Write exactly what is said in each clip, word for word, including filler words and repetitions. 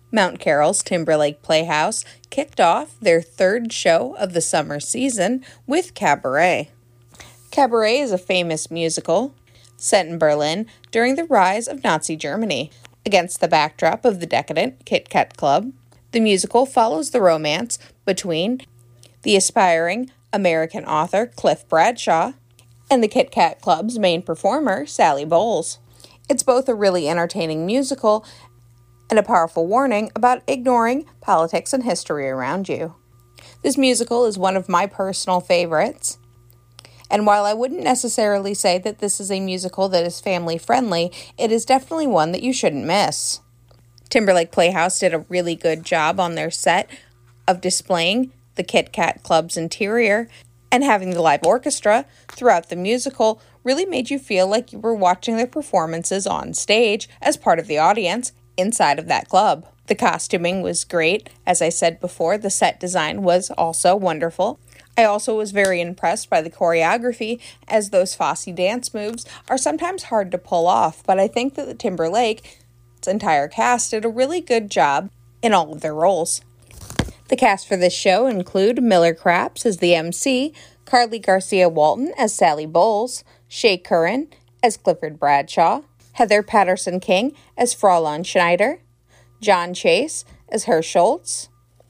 Mount Carroll's Timberlake Playhouse kicked off their third show of the summer season with Cabaret. Cabaret is a famous musical set in Berlin during the rise of Nazi Germany. Against the backdrop of the decadent Kit Kat Club, the musical follows the romance between the aspiring American author Cliff Bradshaw and the Kit Kat Club's main performer, Sally Bowles. It's both a really entertaining musical and a powerful warning about ignoring politics and history around you. This musical is one of my personal favorites, and while I wouldn't necessarily say that this is a musical that is family-friendly, it is definitely one that you shouldn't miss. Timberlake Playhouse did a really good job on their set of displaying the Kit Kat Club's interior, and having the live orchestra throughout the musical really made you feel like you were watching the performances on stage as part of the audience inside of that club. The costuming was great. As I said before, the set design was also wonderful. I also was very impressed by the choreography, as those Fosse dance moves are sometimes hard to pull off, but I think that the Timberlake's entire cast did a really good job in all of their roles. The cast for this show include Miller Craps as the M C, Carly Garcia Walton as Sally Bowles, Shay Curran as Clifford Bradshaw, Heather Patterson King as Fraulein Schneider, John Chase as Herr Schultz,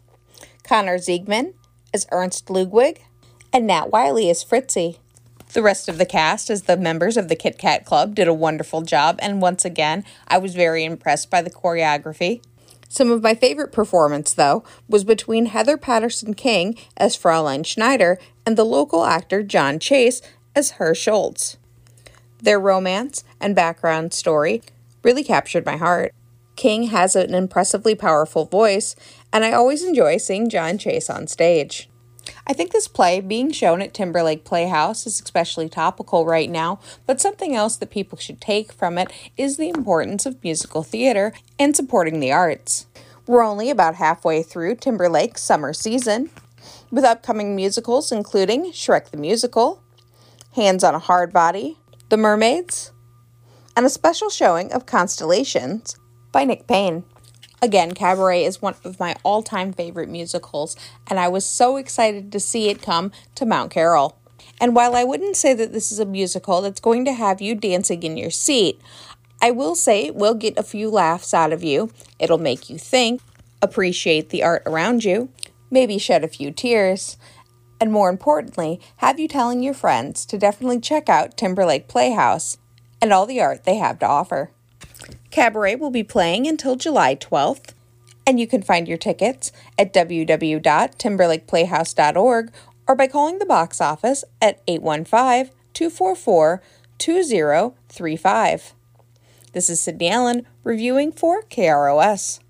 Connor Ziegman as Ernst Ludwig, and Nat Wiley as Fritzy. The rest of the cast, as the members of the Kit Kat Club, did a wonderful job, and once again, I was very impressed by the choreography. Some of my favorite performance, though, was between Heather Patterson King as Fraulein Schneider and the local actor John Chase as Herr Schultz. Their romance and background story really captured my heart. King has an impressively powerful voice, and I always enjoy seeing John Chase on stage. I think this play being shown at Timberlake Playhouse is especially topical right now, but something else that people should take from it is the importance of musical theater and supporting the arts. We're only about halfway through Timberlake's summer season, with upcoming musicals including Shrek the Musical, Hands on a Hard Body, The Mermaids, and a special showing of Constellations by Nick Payne. Again, Cabaret is one of my all-time favorite musicals, and I was so excited to see it come to Mount Carroll. And while I wouldn't say that this is a musical that's going to have you dancing in your seat, I will say it will get a few laughs out of you. It'll make you think, appreciate the art around you, maybe shed a few tears, and more importantly, have you telling your friends to definitely check out Timberlake Playhouse and all the art they have to offer. Cabaret will be playing until July twelfth, and you can find your tickets at w w w dot timberlake playhouse dot org or by calling the box office at eight one five, two four four, two zero three five. This is Sydney Allen reviewing for K R O S.